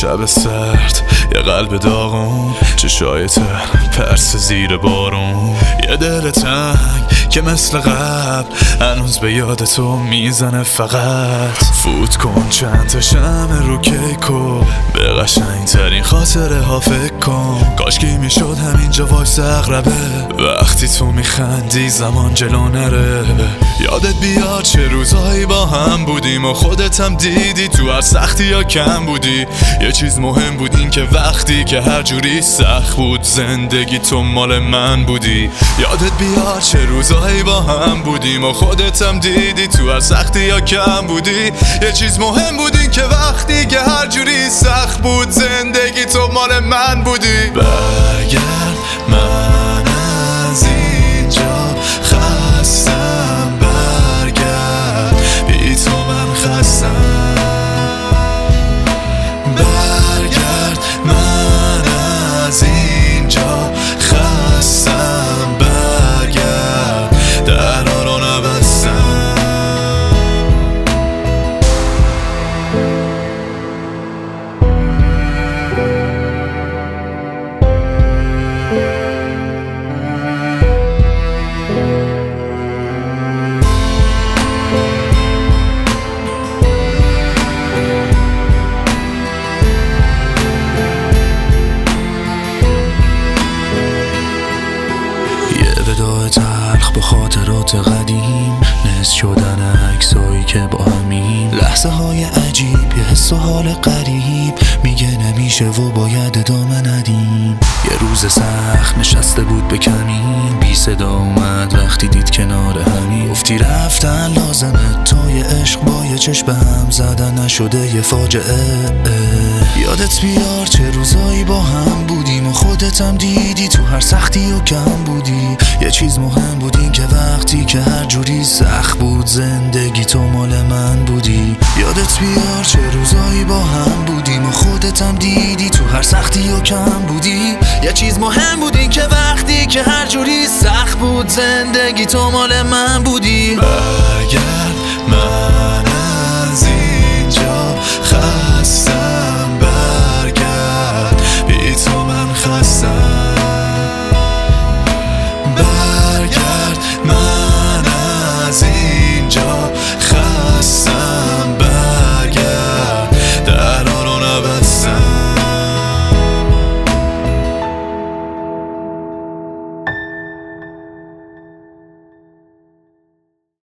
شب سرد، یه قلب داغون، چشای تر پرس زیر بارون، یه دل تنگ که مثل قبل هنوز به یاد تو میزنه. فقط فوت کن چند تا شمع رو کیکو، به قشنگ ترین خاطره ها فکر کن. کاشکی میشد همینجا وایس اقربه، وقتی تو میخندی زمان جلو نره. یادت بیاد چه روزایی با هم بودیم و خودت هم دیدی تو هر سختی یا کم بودی. یه چیز مهم بود این که وقتی که هر جوری سخت بود زندگی تو مال من بودی. یادت بیاد چه روزایی با هم بودیم و خودت هم دیدی تو هر سختی یا کم بودی. یه چیز مهم بود این که وقتی که هر جوری سخت بود زندگی تو مال من بودی. برگرد من از اینجا خستم، برگرد بی تو من خستم. برگرد من از اینجا خستم، برگرد درها رو نبستم. وداع تلخ به خاطرات قدیم، نصف شدن عکسایی که با همیم، لحظه های عجیب، یه حس و حال غریب، میگه نمیشه و باید ادامه ندیم. یه روز سخت نشسته بود به کمین، بی صدا اومد وقتی دید کنار همین. گفتی رفتن لازمه تا یه عشق با یه چشم به هم زدن نشده یه فاجعه. یادت بیار چه روزایی با هم بودیم و خودت هم دیدی تو هر سختی و کم بودی. یه چیز مهم بود این که وقتی که هر جوری سخت بود زندگی تو مال من بودی. یادت بیار چه روزایی با هم بودیم و خودت هم دیدی تو هر سختی و کم بودی. یه چیز مهم بود این که وقتی که هر جوری سخت بود زندگی تو مال من بودی. برگرد من